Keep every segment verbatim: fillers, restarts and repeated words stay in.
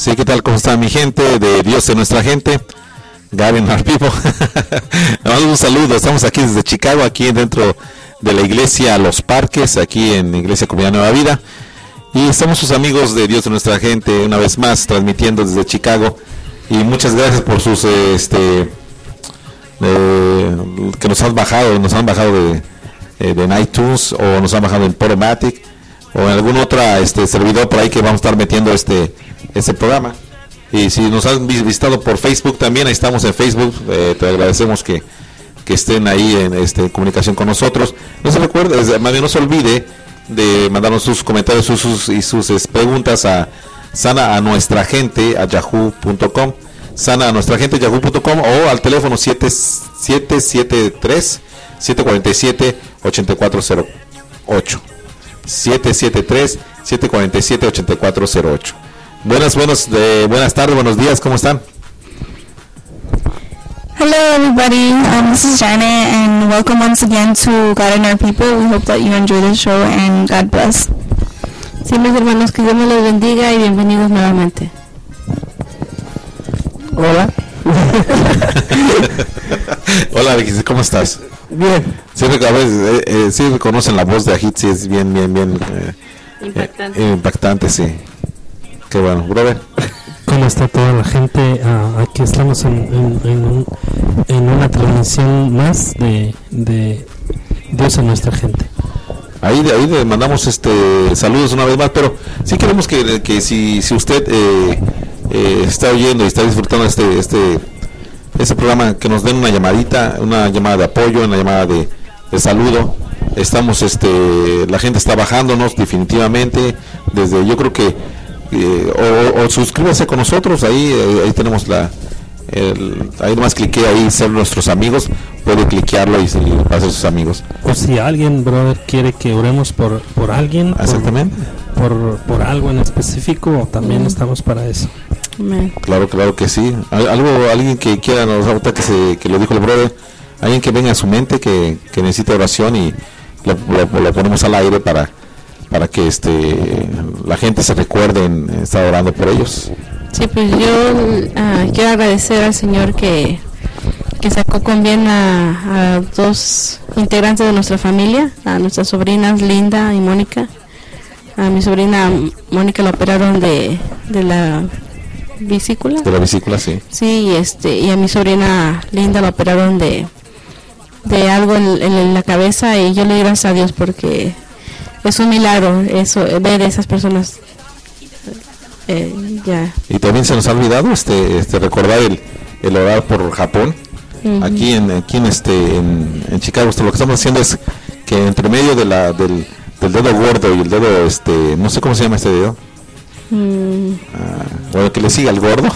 Sí, ¿qué tal? ¿Cómo está mi gente de Dios en nuestra gente? Garen our people. Un saludo, estamos aquí desde Chicago, aquí dentro de la iglesia Los Parques, aquí en Iglesia Comunidad Nueva Vida. Y estamos sus amigos de Dios en nuestra gente, una vez más, transmitiendo desde Chicago. Y muchas gracias por sus, este, eh, que nos han bajado, nos han bajado de, eh, de iTunes, o nos han bajado en Podomatic, o en algún otro este, servidor por ahí que vamos a estar metiendo este, este programa. Y si nos han visitado por Facebook también, ahí estamos en Facebook, eh, te agradecemos que, que estén ahí en este, comunicación con nosotros. No se recuerde, más bien no se olvide de mandarnos sus comentarios sus, sus, y sus es, preguntas a sana a nuestra gente a yahoo punto com, sana a nuestra gente yahoo punto com, o al teléfono siete siete tres, siete cuatro siete, ocho cuatro cero ocho, siete siete tres, siete cuatro siete, ocho cuatro cero ocho. Buenas, buenos, de, buenas tardes, buenos días, ¿cómo están? Hello everybody, um, this is Janet and welcome once again to God and Our People. We hope that you enjoy the show and God bless. Sí, mis hermanos, que Dios me los bendiga y bienvenidos nuevamente. Hola. Hola, ¿cómo estás? Bien. Sí, a veces, eh, eh, sí reconocen la voz de Ajit, sí, es bien, bien, bien eh, impactante. Eh, impactante, sí. Qué bueno, brother. ¿Cómo está toda la gente? Uh, aquí estamos en, en, en, un, en una transmisión más de, de Dios a nuestra gente. Ahí, de, ahí le mandamos este saludos una vez más, pero sí queremos que, que si, si usted eh, eh, está oyendo y está disfrutando este este este programa, que nos den una llamadita, una llamada de apoyo, una llamada de, de saludo. Estamos, este, la gente está bajándonos definitivamente, desde, yo creo que eh, o, o suscríbase con nosotros, ahí eh, ahí tenemos la El, ahí nomás clique ahí, ser nuestros amigos, puede cliquearlo y, y hacer sus amigos. O si alguien, brother, quiere que oremos por, por alguien, exactamente, por, por, por algo en específico, también mm. estamos para eso. Amen. Claro, claro que sí. Algo, alguien que quiera, nos ahorita que se, que lo dijo el brother, alguien que venga a su mente que, que necesite oración y lo, lo, lo ponemos al aire para para que este la gente se recuerde en estar orando por ellos. Sí, pues yo uh, quiero agradecer al Señor que, que sacó con bien a, a dos integrantes de nuestra familia, a nuestras sobrinas Linda y Mónica. A mi sobrina Mónica la operaron de, de la vesícula. De la vesícula, sí. Sí, y, este, y a mi sobrina Linda la operaron de, de algo en, en la cabeza, y yo le doy gracias a Dios porque es un milagro eso, ver a esas personas. Eh, ya. Y también se nos ha olvidado este este recordar el, el orar por Japón. Uh-huh. Aquí en aquí en este en, en Chicago, lo que estamos haciendo es que entre medio de la del, del dedo gordo y el dedo este no sé cómo se llama este dedo. Uh, ah, bueno, que le siga al gordo.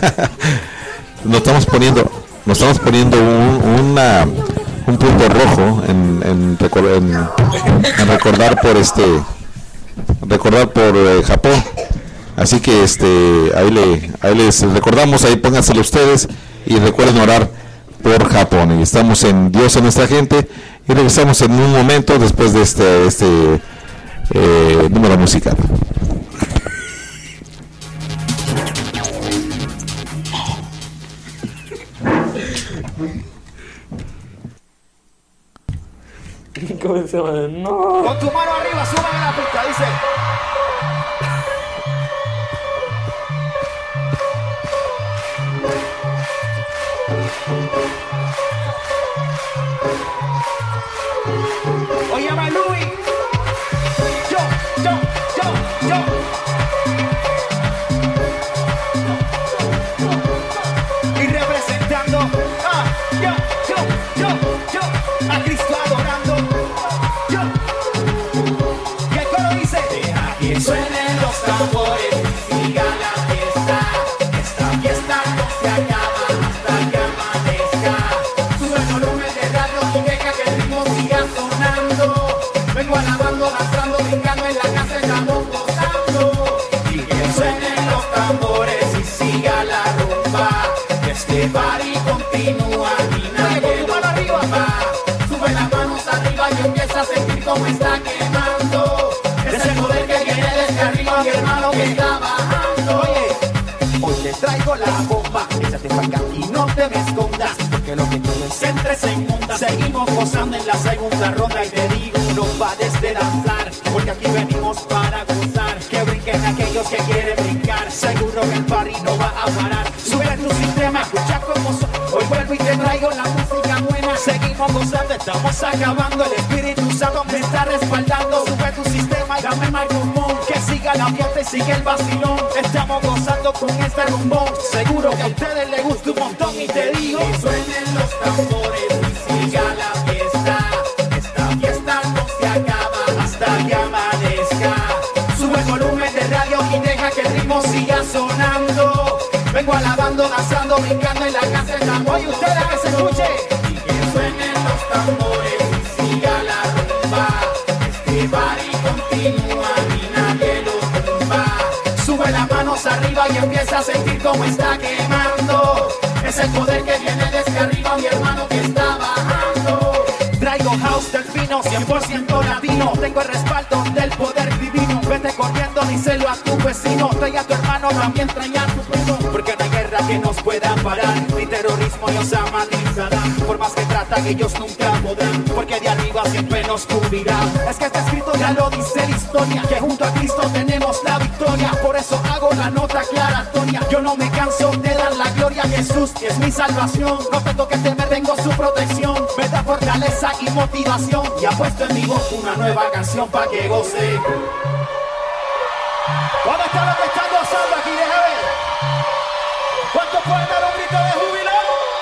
nos estamos poniendo nos estamos poniendo un, una un punto rojo en en, en, en recordar por este recordar por eh, Japón. Así que este ahí le ahí les recordamos, ahí pónganselo ustedes y recuerden orar por Japón. Y estamos en Dios en nuestra gente y regresamos en un momento después de este este eh, número musical. ¿Cómo se llama? No. Con tu mano arriba, suban a la pista, dice. Oye, va Luis. Yo, yo, yo, yo. Y representando, ah, yo, yo, yo, yo, a Cristo adorando. Yo. Y el coro dice: deja que suenen los tambores, siga la fiesta. Esta fiesta no se acaba hasta que amanezca. Sube el volumen de radio y deja que el ritmo siga sonando. Vengo alabando, danzando, brincando en la casa, estamos gozando. Y que suenen los tambores y siga la rumba. Este party continúa y nadie lo arriba. Sube las manos arriba y empieza a sentir cómo está quemando. Es el poder que viene desde arriba, mi hermano, que está bajando. Oye, para que aquí no te me escondas, porque lo que quieres entre se inunda. Seguimos gozando en la segunda ronda y te digo, no pares de danzar, porque aquí venimos para gozar. Que brinquen aquellos que quieren brincar, seguro que el party no va a parar. Sube tu sistema, escucha como son. Hoy vuelvo y te traigo la música buena. Seguimos gozando, estamos acabando. El Espíritu Santo me está respaldando. Sube tu sistema y dame más rumón, que siga la fiesta y sigue el vacilón. Estamos gozando con este rumbón, seguro que a ustedes les gusta un montón. Y te digo, que suenen los tambores y siga la fiesta. Esta fiesta no se acaba hasta que amanezca. Sube el volumen de radio y deja que el ritmo siga sonando. Vengo alabando, danzando, brincando en la casa. Estamos y ustedes que se escuche. Y que suenen los tambores y siga la rumba. Este party continúa y nadie lo tumba. Sube las manos arriba y empieza a sentir cómo está quemando. Es el poder que viene desde arriba, mi hermano, que está bajando. Traigo house del fino, cien por ciento latino. Tengo el respaldo del poder divino. Vete corriendo, díselo a tu vecino. Trae a tu hermano, también trae a tu primo. Porque no hay guerra que nos pueda parar, ni terrorismo ni Osama ni Saddam. Por más que tratan, ellos nunca podrán, porque de arriba siempre nos cubrirá. Es que está escrito, ya lo dice la historia, que junto a Cristo tenemos la victoria. Por eso hago la nota aclaratoria. Yo no me canso de dar la gloria a Jesús, que es mi salvación. No tengo que temer, tengo su protección. Me da fortaleza y motivación, y ha puesto en mi voz una nueva canción pa' que goce. ¿Dónde están los que están gozando aquí? Deja ver. ¿Cuántos pueden dar un grito de júbilo?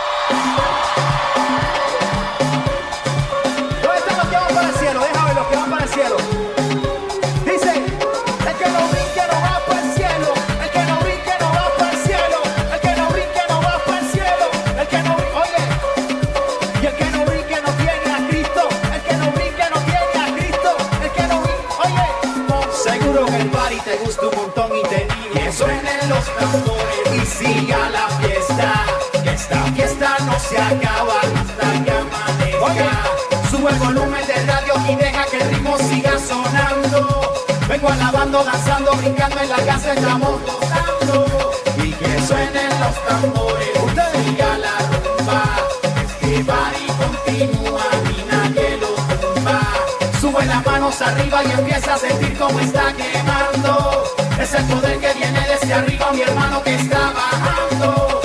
¿Dónde están los que van para el cielo? Deja ver los que van para el cielo. Dice, el que no brinque no va para el cielo. El que no brinque no va para el cielo. El que no brinque no va para el cielo. El que no brinque, oye. Y el que no brinque no tiene a Cristo. El que no brinque no tiene a Cristo. El que no brinque, oye. Seguro que el party te gusta un montón y te digo que suenen los tambores y siga la fiesta. Que esta fiesta no se acaba hasta que amanezca. Oye. Sube el volumen del radio y deja que el ritmo siga sonando. Vengo alabando, danzando, brincando en la casa, estamos gozando. Y que suenen los tambores, ustedes siga la rumba. Este party continúa y nadie lo tumba. Sube las manos arriba y empieza a sentir cómo está quemando. Es el poder que viene desde arriba, mi hermano, que está bajando.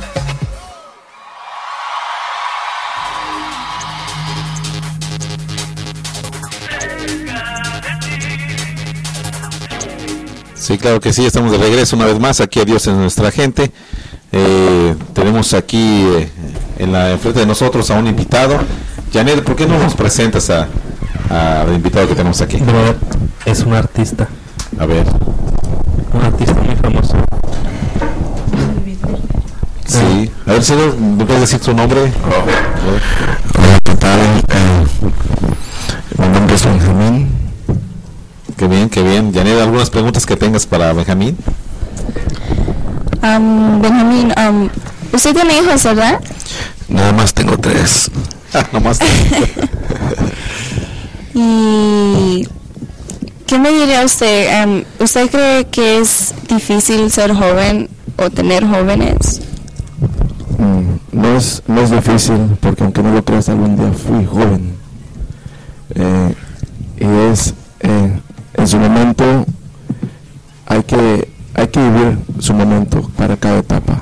Sí, claro que sí, estamos de regreso una vez más aquí a Dios en nuestra gente. Eh, tenemos aquí eh, en la enfrente de nosotros a un invitado. Janet, ¿por qué no nos presentas a, a al invitado que tenemos aquí? Bueno, es un artista. A ver. Un artista muy famoso. Sí, a ver, señor, ¿me puedes decir su nombre? Oh. Hola, ¿qué tal? Eh, mi nombre es Benjamín. Qué bien, qué bien. Janet, ¿algunas preguntas que tengas para Benjamín? Um, Benjamín, um, usted tiene hijos, ¿verdad? Nada más tengo tres. Nomás. ¿Y qué me diría usted? Um, ¿Usted cree que es difícil ser joven o tener jóvenes? Mm, no es no es difícil, porque aunque no lo creas, algún día fui joven. Eh, y es eh, en su momento hay que hay que vivir su momento para cada etapa,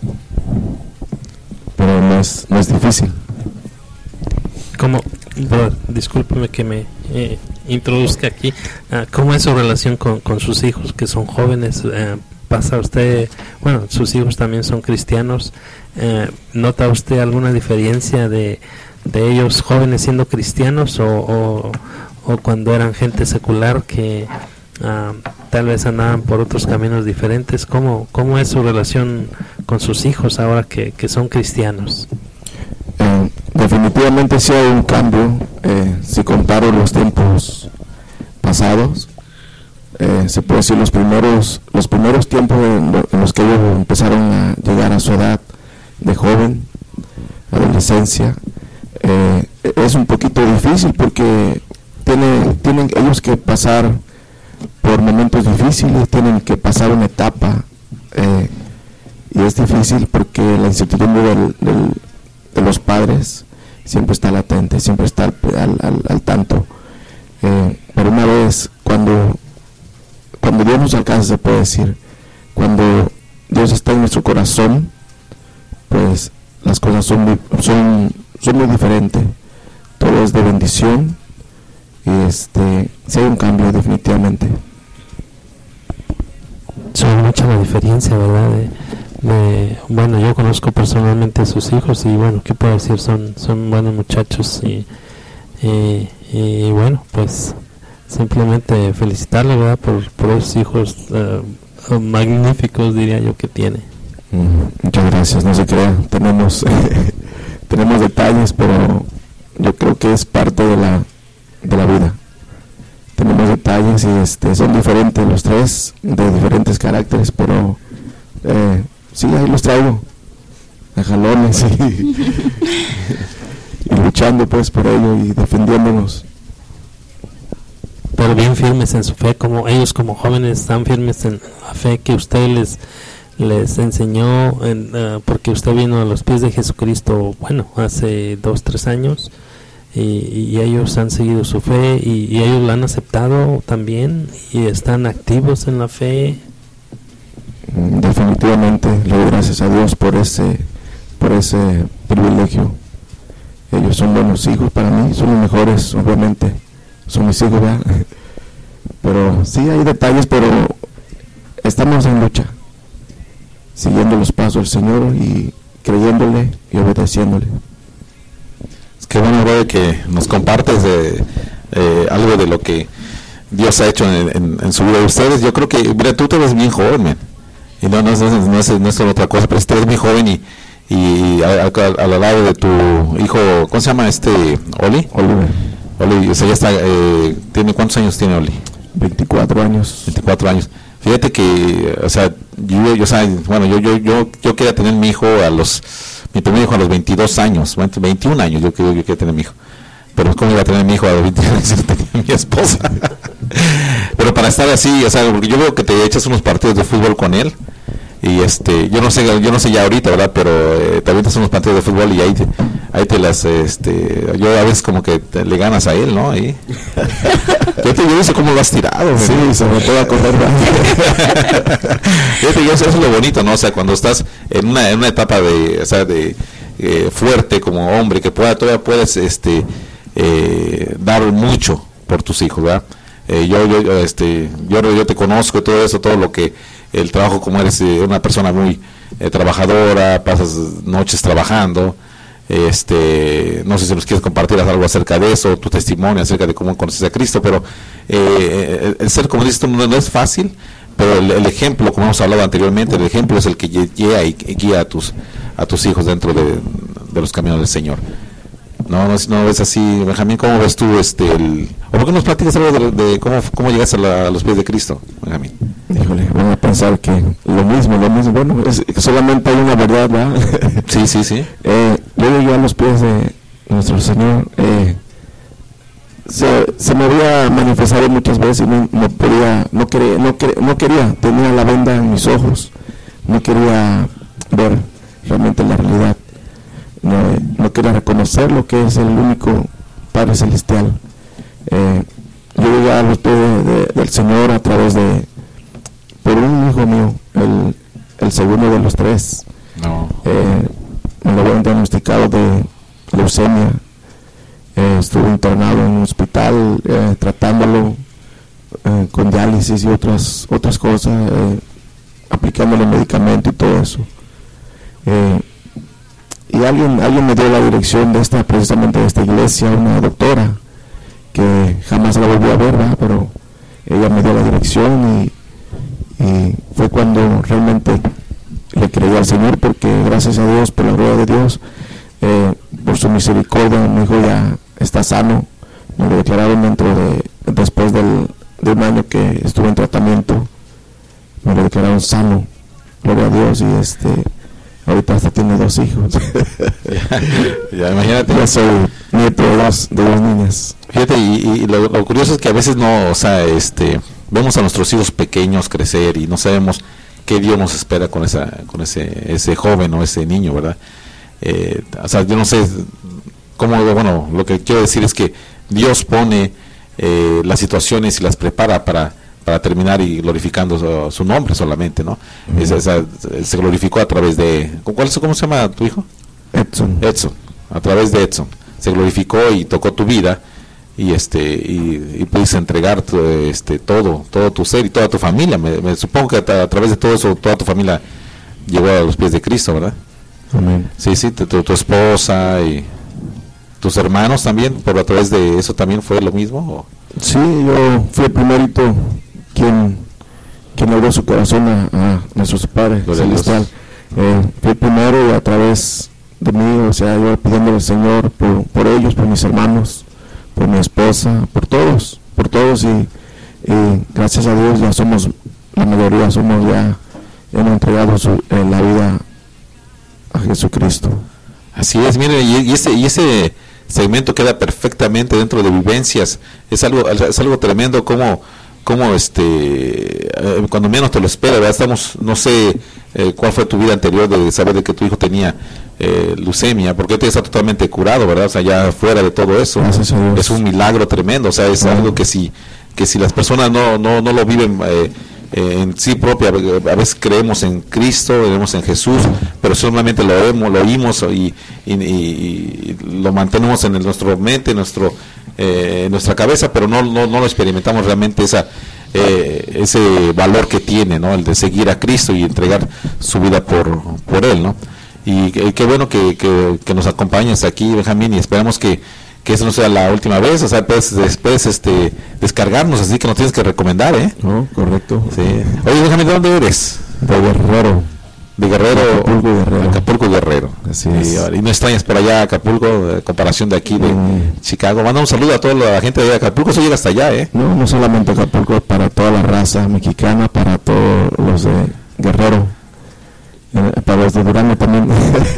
pero no es no es difícil. ¿Cómo, brother, discúlpeme que me eh, introduzca aquí, uh, ¿cómo es su relación con, con sus hijos que son jóvenes? Uh, ¿Pasa usted, bueno, sus hijos también son cristianos, uh, ¿nota usted alguna diferencia de, de ellos jóvenes siendo cristianos o, o, o cuando eran gente secular que uh, tal vez andaban por otros caminos diferentes? ¿Cómo, cómo es su relación con sus hijos ahora que, que son cristianos? Eh, definitivamente sí hay un cambio. Eh, si comparo los tiempos pasados, eh, se puede decir los primeros los primeros tiempos en, lo, en los que ellos empezaron a llegar a su edad de joven, adolescencia, eh, es un poquito difícil porque tiene, tienen ellos que pasar por momentos difíciles, tienen que pasar una etapa, eh, y es difícil porque la incertidumbre del, del, de los padres siempre está latente, siempre está al, al, al, al tanto. Eh, pero una vez, cuando, cuando Dios nos alcanza, se puede decir, cuando Dios está en nuestro corazón, pues las cosas son muy, son, son muy diferentes. Todo es de bendición y este, sí hay un cambio definitivamente. Son mucha la diferencia, ¿verdad? De, de, bueno, yo conozco personalmente a sus hijos y bueno, ¿qué puedo decir? Son, son buenos muchachos y, y, y bueno, pues simplemente felicitarle, ¿verdad? Por, por esos hijos uh, magníficos, diría yo, que tiene. Mm, muchas gracias, no se crea, tenemos, eh, tenemos detalles, pero yo creo que es parte de la, de la vida. Tenemos detalles y este, son diferentes los tres, de diferentes caracteres, pero eh, sí, ahí los traigo, a jalones y, y luchando pues por ello y defendiéndonos. Pero bien firmes en su fe, como ellos como jóvenes están firmes en la fe que usted les les enseñó, en, uh, porque usted vino a los pies de Jesucristo, bueno, hace dos, tres años. Y, y ellos han seguido su fe y, y ellos la han aceptado también y están activos en la fe. Definitivamente le doy gracias a Dios por ese por ese privilegio. Ellos son buenos hijos para mí, son los mejores, obviamente son mis hijos, ¿verdad? Pero sí hay detalles, pero estamos en lucha, siguiendo los pasos del Señor y creyéndole y obedeciéndole. Qué bueno, brother, que nos compartes de, eh, algo de lo que Dios ha hecho en, en, en su vida de ustedes. Yo creo que, mira, tú te ves bien joven, man. Y no, no, es, no, es, no es otra cosa, pero te ves muy joven y, y al lado de tu hijo, ¿cómo se llama este? ¿Oli? Oliver. Oli, o sea, ya está, eh, ¿tiene, ¿cuántos años tiene Oli? veinticuatro años. veinticuatro años. Fíjate que, o sea, yo, yo, o sea, bueno, yo, yo, yo, yo quería tener mi hijo a los... Mi primer hijo a los veintidós años, veintiún años, yo creo que yo quería tener mi hijo. Pero ¿cómo iba a tener mi hijo a los veintiún años si no tenía mi esposa? Pero para estar así, o sea, porque yo veo que te echas unos partidos de fútbol con él. Y este, yo no sé, yo no sé ya ahorita, ¿verdad? Pero eh, también te haces unos partidos de fútbol y ahí te, ahí te las, este, yo a veces como que te, le ganas a él, ¿no? Ahí. Yo te yo sé cómo lo has tirado. Sí, ¿no? Sobre todo a correr. Fíjate, eso es lo bonito, ¿no? O sea, cuando estás en una, en una etapa de, o sea, de eh, fuerte como hombre, que pueda, todavía puedes, este, eh, dar mucho por tus hijos, ¿verdad? Eh, yo, yo, este, yo, yo te conozco, todo eso, todo lo que el trabajo, como eres eh, una persona muy eh, trabajadora, pasas noches trabajando, este, no sé si nos quieres compartir algo acerca de eso, tu testimonio acerca de cómo conoces a Cristo, pero eh, el ser, como dices tú, no, no es fácil, pero el, el ejemplo, como hemos hablado anteriormente, el ejemplo es el que guía y guía a tus a tus hijos dentro de, de los caminos del Señor. No, no, no ves así, Benjamín. ¿Cómo ves tú este el, o por qué nos platicas algo de, de cómo cómo llegas a, la, a los pies de Cristo, Benjamín? Híjole, van a pensar que lo mismo, lo mismo. Bueno, es, solamente hay una verdad, ¿verdad? Sí, sí, sí. eh, yo llegué a los pies de nuestro Señor. Eh, se, se me había manifestado muchas veces y no, no podía, no quería, no quería, no quería, tenía la venda en mis ojos, no quería ver realmente la realidad. No, no quería reconocer lo que es el único Padre Celestial. Eh, yo llegué a los pies de, de, del Señor a través de, por un hijo mío, el, el segundo de los tres. No. Eh, me lo habían diagnosticado de leucemia. Eh, estuve internado en un hospital eh, tratándolo eh, con diálisis y otras otras cosas, eh, aplicándole medicamento y todo eso. Eh, y alguien alguien me dio la dirección de esta, precisamente de esta iglesia, una doctora que jamás la volví a ver, ¿verdad? Pero ella me dio la dirección y, y fue cuando realmente le creí al Señor, porque gracias a Dios, por la gloria de Dios, eh, por su misericordia, mi hijo ya está sano. Me lo declararon dentro de, después del, de un año que estuve en tratamiento, me lo declararon sano, gloria a Dios, y este ahorita hasta tiene dos hijos. ya, ya, imagínate. Ya soy nieto de dos, de dos niñas. Fíjate, y, y lo, lo curioso es que a veces no, o sea, este, vemos a nuestros hijos pequeños crecer y no sabemos qué Dios nos espera con esa con ese ese joven o ese niño, ¿verdad? Eh, o sea, yo no sé cómo, bueno, lo que quiero decir es que Dios pone eh, las situaciones y las prepara para para terminar y glorificando su, su nombre solamente, ¿no? Uh-huh. Esa, esa, se glorificó a través de, ¿cuál, ¿cómo se llama tu hijo? Edson. Edson, a través de Edson se glorificó y tocó tu vida y este y, y pudiste entregar tu, este todo todo tu ser y toda tu familia. Me, me supongo que a, a través de todo eso toda tu familia llegó a los pies de Cristo, ¿verdad? Amén. Sí, sí, tu, tu esposa y tus hermanos también, pero a través de eso también fue lo mismo. ¿O? Sí, yo fui el primerito quien quien abrió su corazón a, a nuestro Padre Celestial. Eh, fui el primero y a través de mí, o sea, yo pidiéndole al Señor por, por ellos, por mis hermanos, por mi esposa, por todos, por todos y, y gracias a Dios ya somos, la mayoría somos ya, hemos entregado su, eh, la vida a Jesucristo. Así es, mire, y, y ese y ese segmento queda perfectamente dentro de vivencias. Es algo es algo tremendo como como este eh, cuando menos te lo esperas, ¿verdad? Estamos, no sé eh, cuál fue tu vida anterior de saber de que tu hijo tenía eh, leucemia, porque te está totalmente curado, ¿verdad? O sea, ya fuera de todo eso, es un milagro tremendo, o sea, es algo que si que si las personas no no no lo viven eh, eh, en sí propia, a veces creemos en Cristo, creemos en Jesús, pero solamente lo vemos, lo oímos y, y, y, y lo mantenemos en el, nuestra mente, en nuestro eh, en nuestra cabeza, pero no no, no lo experimentamos realmente esa eh, ese valor que tiene, ¿no? El de seguir a Cristo y entregar su vida por por él, ¿no? Y, y qué bueno que, que, que nos acompañes aquí, Benjamín, y esperamos que que eso no sea la última vez, o sea, puedes después este, descargarnos, así que nos tienes que recomendar, ¿eh? No, correcto. Sí. Oye, déjame, ¿de dónde eres? De Guerrero. De Guerrero. Acapulco, Guerrero. Acapulco, Guerrero. Así y, es. y no extrañas por allá Acapulco, en comparación de aquí, de mm. Chicago. Manda un saludo a toda la gente de Acapulco, eso llega hasta allá, ¿eh? No, no solamente Acapulco, para toda la raza mexicana, para todos los de Guerrero. Para los de Durango también.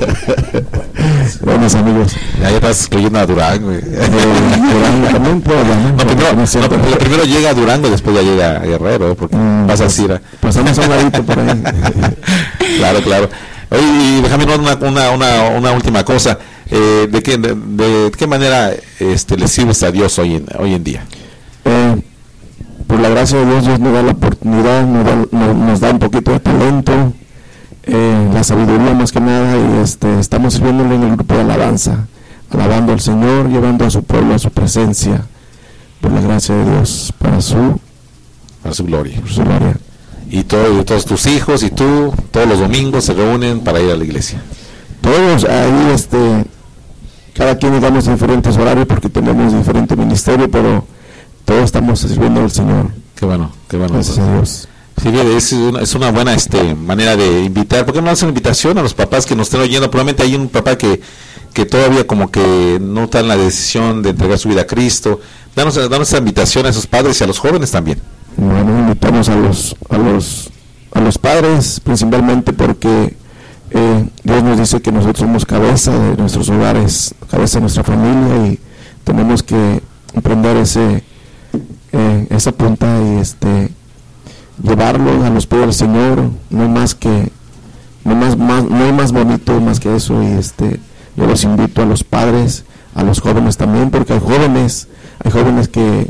Buenos amigos. Ya estás excluyendo a Durango. Eh, Durango también, pues, ¿no? No, primero, no, pero primero llega a Durango, después ya llega a Guerrero, porque mm, vas pues, a ir. Pasamos a un ladito por ahí. Claro, claro. Oye, y déjame una, una, una, una última cosa. Eh, ¿de, qué, de, de qué manera este, le sirves a Dios hoy en, hoy en día? Eh, por la gracia de Dios, Dios nos da la oportunidad, nos da, nos, nos da un poquito de talento. Eh, la sabiduría más que nada, y este estamos sirviéndole en el grupo de alabanza, alabando al Señor, llevando a su pueblo a su presencia, por la gracia de Dios, para su para su gloria, por su gloria. Y todo, todos tus hijos y tú todos los domingos se reúnen para ir a la iglesia. Todos ahí, este cada quien nos damos diferentes horarios porque tenemos diferente ministerio, pero todos estamos sirviendo al Señor. Qué bueno, qué bueno. Gracias a Dios. Sí, es una, es una buena este manera de invitar. ¿Por qué no hacen invitación a los papás que nos estén oyendo? Probablemente hay un papá que, que todavía como que no está en la decisión de entregar su vida a Cristo. Danos, danos esa invitación a esos padres y a los jóvenes también. Bueno, invitamos a los a los a los padres principalmente porque eh, Dios nos dice que nosotros somos cabeza de nuestros hogares, cabeza de nuestra familia, y tenemos que emprender ese eh, esa punta y este llevarlo a los pies del Señor. No hay más que no más, más no hay más bonito más que eso, y este yo los invito a los padres, a los jóvenes también, porque hay jóvenes hay jóvenes que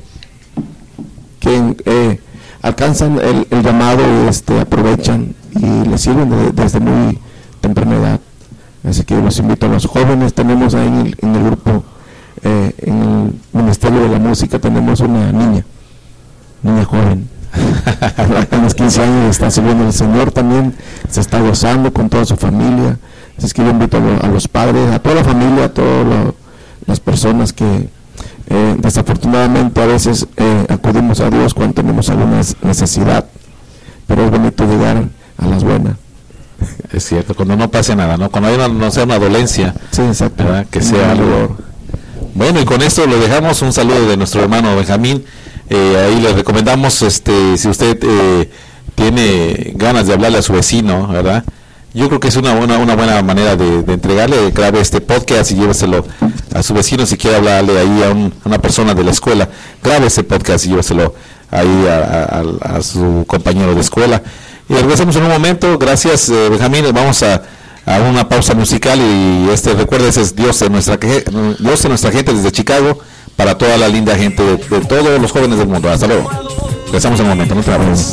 que eh, alcanzan el, el llamado y este aprovechan y les sirven de, desde muy temprana edad. Así que los invito a los jóvenes. Tenemos ahí en el, en el grupo eh, en el Ministerio de la Música tenemos una niña niña joven a los quince años, está sirviendo al Señor también, se está gozando con toda su familia. Así es que yo invito a, lo, a los padres, a toda la familia, a todas las personas que eh, desafortunadamente a veces eh, acudimos a Dios cuando tenemos alguna necesidad, pero es bonito llegar a las buenas. Es cierto, cuando no pase nada, ¿no? Cuando hay una, no sea una dolencia, sí, exacto, ¿verdad? Que sea algo. Bueno, y con esto le dejamos un saludo de nuestro hermano Benjamín. Eh, ahí le recomendamos, este, si usted eh, tiene ganas de hablarle a su vecino, ¿verdad? Yo creo que es una buena una buena manera de, de entregarle, grabe este podcast y lléveselo a su vecino. Si quiere hablarle ahí a, un, a una persona de la escuela, grabe ese podcast y lléveselo ahí a, a, a su compañero de escuela. Y regresamos en un momento. Gracias, eh, Benjamín. Vamos a, a una pausa musical y este recuerda, ese es Dios en nuestra Dios en nuestra gente desde Chicago para toda la linda gente de, de todos los jóvenes del mundo. Hasta luego. Regresamos en un momento. No te vayas.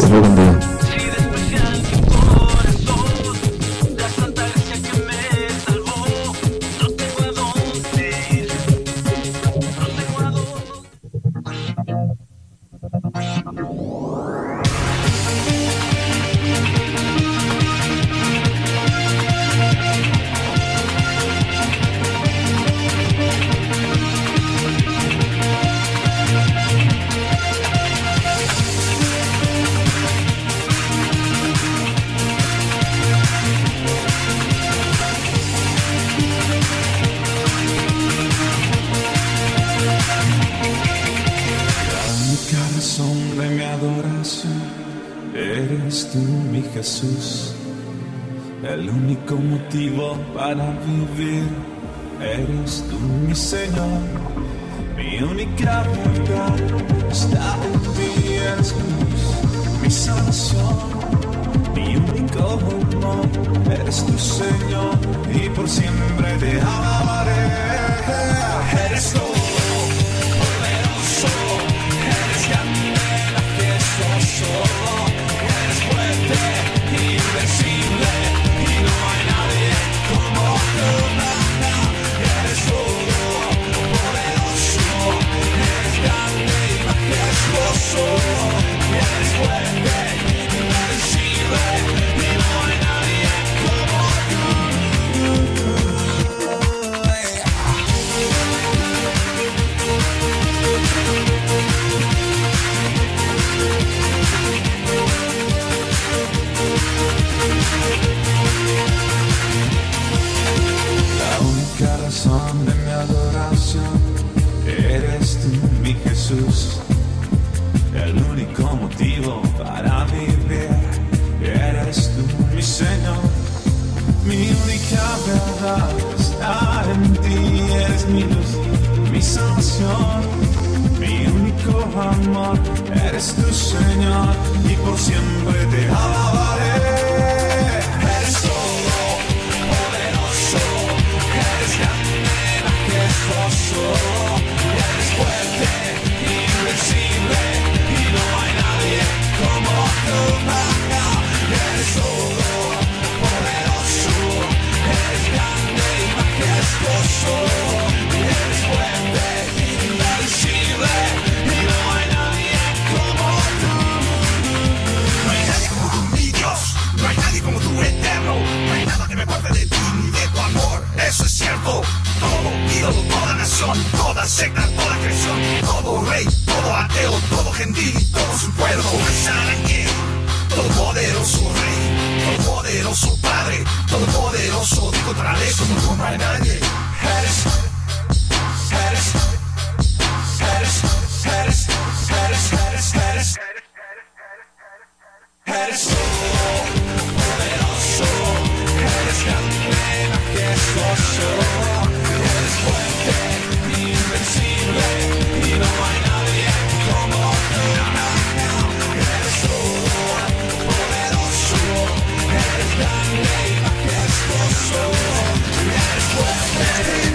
Jesús, el único motivo para vivir, eres tú mi Señor, mi única verdad está en ti, eres luz, mi salvación, mi único amor, eres tu Señor, y por siempre te alabaré, eres todo poderoso, eres grande, majestuoso, eres fuerte, invencible, y no hay nadie como tú, nada. Eres todo poderoso, eres grande y majestuoso, eres fuerte, invencible, y no hay nadie como razón de mi adoración, eres tú mi Jesús, el único motivo para vivir, eres tú mi Señor, mi única verdad está en ti, eres mi luz, mi salvación, mi único amor, eres tu Señor, y por siempre te alabaré. Eres todo poderoso, eres grande, majestuoso, eres fuerte, invencible, y no hay nadie como tú, nada. Eres todo poderoso, eres grande y majestuoso, eres fuerte, invencible, y no hay nadie como tú. No hay nadie como tú, mi Dios, no hay nadie como tú, eterno, no hay nada que me parte de ti ni de tu amor, eso es cierto. Todo ídolo, toda nación, toda secta, toda creación, todo rey, todo ateo, todo gentil, todo su pueblo, estar aquí. Todopoderoso Rey, Todopoderoso Padre, Todopoderoso, digo otra vez, como tú no hay nadie. Eres, eres, eres, eres, eres, eres, eres, eres todo poderoso, eres grande, majestuoso, eres fuerte, invencible, y no hay nadie como tú. Eres todo poderoso, eres grande y majestuoso, eres fuerte,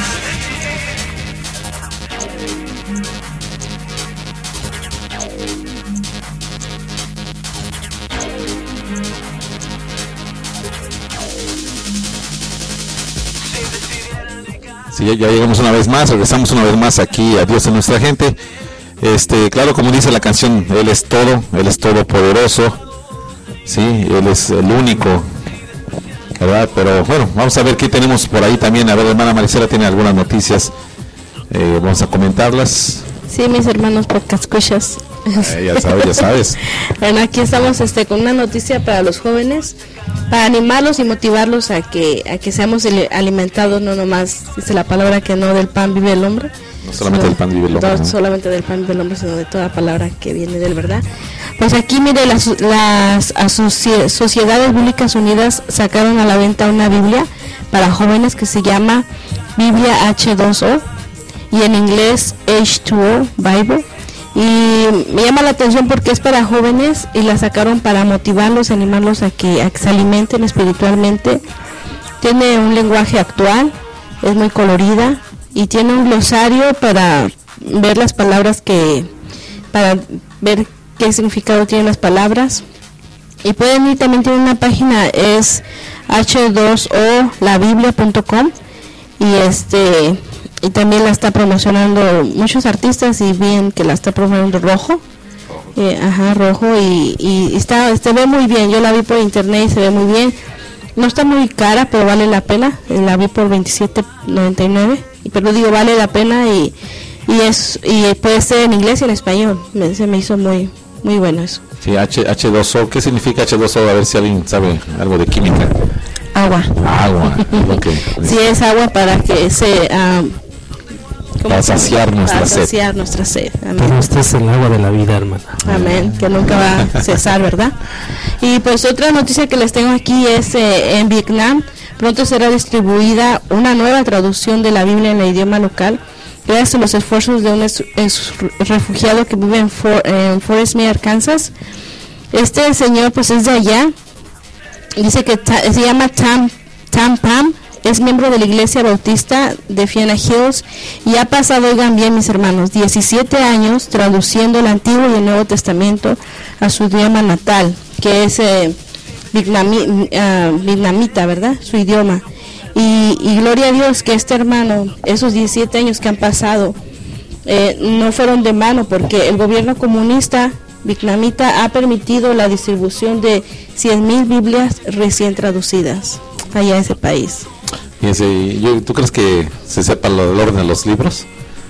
Sí, ya, ya llegamos una vez más, regresamos una vez más aquí a Dios en nuestra gente. Este, claro, como dice la canción, Él es todo, Él es todopoderoso, sí, Él es el único, ¿verdad? Pero bueno, vamos a ver qué tenemos por ahí también. A ver, hermana Maricela tiene algunas noticias, eh, vamos a comentarlas. Sí, mis hermanos podcast escuchas. Eh, ya sabes, ya sabes. Bueno, aquí estamos este, con una noticia para los jóvenes, para animarlos y motivarlos a que a que seamos alimentados, no nomás, dice la palabra que no del pan vive el hombre. No solamente del pan vive el hombre. No, ¿no? solamente del pan vive el hombre, sino de toda palabra que viene del verdad. Pues aquí, mire, las, las asoci- Sociedades Bíblicas Unidas sacaron a la venta una Biblia para jóvenes que se llama Biblia H dos O y en inglés H dos O Bible. y me llama la atención porque es para jóvenes y la sacaron para motivarlos, animarlos a que, a que se alimenten espiritualmente. Tiene un lenguaje actual, es muy colorida y tiene un glosario para ver las palabras que, para ver qué significado tienen las palabras. Y pueden ir, también tiene una página, es hache dos o la biblia punto com, y este y también la está promocionando muchos artistas, y bien que la está promocionando Rojo, eh, ajá, Rojo, y, y está, se ve muy bien. Yo la vi por internet y se ve muy bien. No está muy cara, pero vale la pena. La vi por veintisiete noventa y nueve, pero digo, vale la pena, y y es y puede ser en inglés y en español. Me, se me hizo muy muy bueno eso. Sí, H, H dos O, ¿qué significa H dos O? A ver si alguien sabe algo de química. Agua. Agua, okay. Sí, es agua para que se... Um, para saciar nuestra para sed. saciar nuestra sed. Amén. Pero usted es el agua de la vida, hermana. Amén, que nunca va a cesar, ¿verdad? Y pues otra noticia que les tengo aquí es eh, en Vietnam, pronto será distribuida una nueva traducción de la Biblia en el idioma local, gracias a los esfuerzos de un ex, ex refugiado que vive en, For, en Forest Mill, Arkansas. Este señor pues es de allá, dice que ta, se llama Tam, Tam Pam, es miembro de la Iglesia Bautista de Fiona Hills y ha pasado, oigan bien mis hermanos, diecisiete años traduciendo el Antiguo y el Nuevo Testamento a su idioma natal, que es eh, vietnami, uh, vietnamita, ¿verdad? Su idioma. Y, y gloria a Dios que este hermano, esos diecisiete años que han pasado, eh, no fueron de mano, porque el gobierno comunista vietnamita ha permitido la distribución de cien mil Biblias recién traducidas allá en ese país. Fíjense, yo, ¿tú crees que se sepa lo, el orden de los libros?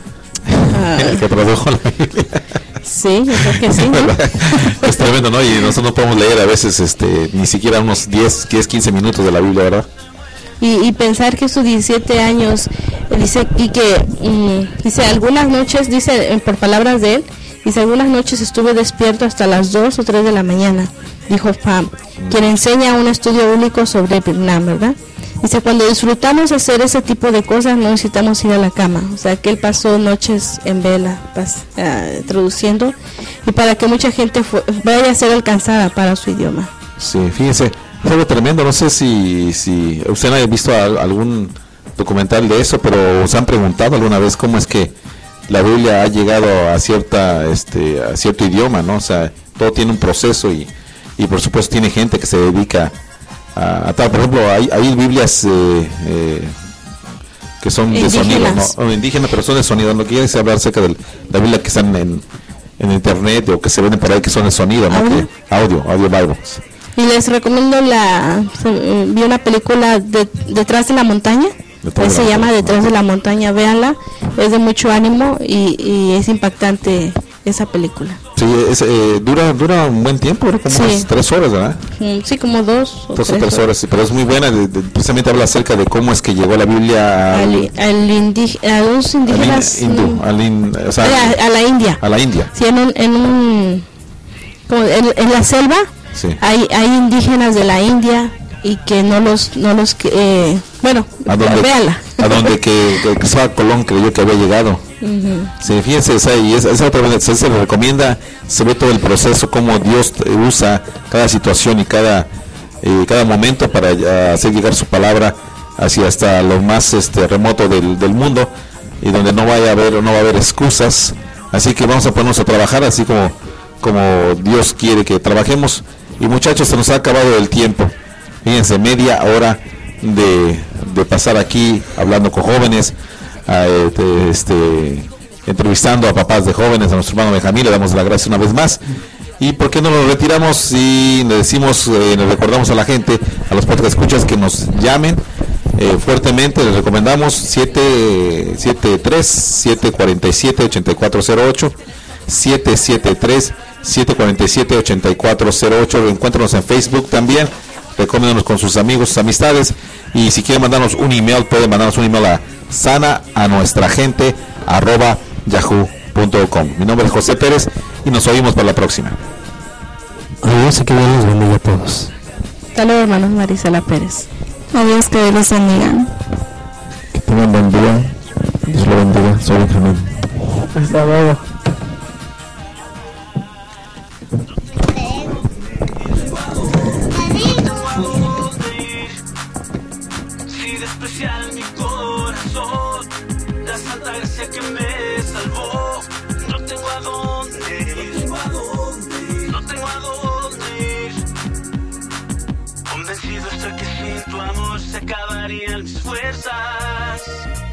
Ah. El que tradujo la Biblia. Sí, yo creo que sí, ¿no? Es tremendo, ¿no? Y nosotros no podemos leer a veces este, ni siquiera unos diez, quince minutos de la Biblia, ¿verdad? Y, y pensar que sus diecisiete años, eh, dice, y que, mm, dice, algunas noches, dice, eh, por palabras de él, dice, algunas noches estuve despierto hasta las dos o tres de la mañana, dijo Pam, quien enseña un estudio único sobre Vietnam, ¿verdad? Dice, cuando disfrutamos hacer ese tipo de cosas, no necesitamos ir a la cama. O sea, que él pasó noches en vela, pas, uh, traduciendo, y para que mucha gente fue, vaya a ser alcanzada para su idioma. Sí, fíjense, es algo tremendo. No sé si, si usted ha visto a, algún documental de eso, pero se han preguntado alguna vez cómo es que la Biblia ha llegado a cierta, este, a cierto idioma, ¿no? O sea, todo tiene un proceso y, y por supuesto tiene gente que se dedica a, a tal. Por ejemplo, hay, hay Biblias eh, eh, que son de sonido, ¿no? O indígenas, pero son de sonido. No quiere decir hablar acerca de la Biblia que están en, en internet o que se venden por ahí que son de sonido, ¿no? ¿Audio? Que, audio, audio Bibles. Y les recomiendo la, se, vi una película de, Detrás de la Montaña, Detrás se de la llama montaña. Detrás de la Montaña, véanla, es de mucho ánimo y, y es impactante esa película. Sí, es, eh, dura dura un buen tiempo, ¿verdad? Como Sí. unas tres horas, ¿verdad? Mm, Sí, como dos o Dos o tres tres horas, sí, pero es muy buena, de, de, precisamente habla acerca de cómo es que llegó la Biblia al, Al, al indi- a los al indígenas, in- hindú, mm, al in- o sea, a, a la India. a la India. Sí, en un, en, un, como en, en la selva Sí. hay, hay indígenas de la India y que no los, no los, que, eh, bueno, A donde, véanla. a donde que, que Cristóbal Colón creyó que había llegado. Ujú. Sí, fíjense, o sea, y es, es otra vez, se, se le recomienda, se ve todo el proceso, cómo Dios eh, usa cada situación y cada eh, cada momento para eh, hacer llegar su palabra hacia hasta lo más este remoto del, del mundo, y donde no vaya a haber no va a haber excusas. Así que vamos a ponernos a trabajar así como como Dios quiere que trabajemos. Y muchachos, se nos ha acabado el tiempo. Fíjense, media hora de, de pasar aquí hablando con jóvenes, eh, de, este, entrevistando a papás de jóvenes, a nuestro hermano Benjamín. Le damos la gracia una vez más. ¿Y por qué no nos retiramos y le decimos, eh, le recordamos a la gente, a los podcast escuchas, que nos llamen eh, fuertemente? Les recomendamos siete siete tres, siete cuatro siete, ocho cuatro cero ocho, siete siete tres, siete cuatro siete, ocho cuatro cero ocho. Encuéntranos en Facebook también, recomiéndanos con sus amigos, sus amistades, y si quieren mandarnos un email, pueden mandarnos un email a sana a nuestra gente arroba yahoo punto com. Mi nombre es José Pérez y nos oímos para la próxima. Adiós y que Dios los bendiga a todos. Hasta luego, hermanos. Marisela Pérez. Adiós, que Dios los bendiga. Que tengan buen día. Dios lo bendiga. Soy Benjamín. Hasta luego. especial en mi corazón, la santa gracia que me salvó. No tengo a dónde ir, no tengo a dónde ir, no tengo a dónde ir. Convencido estoy que sin tu amor se acabarían mis fuerzas.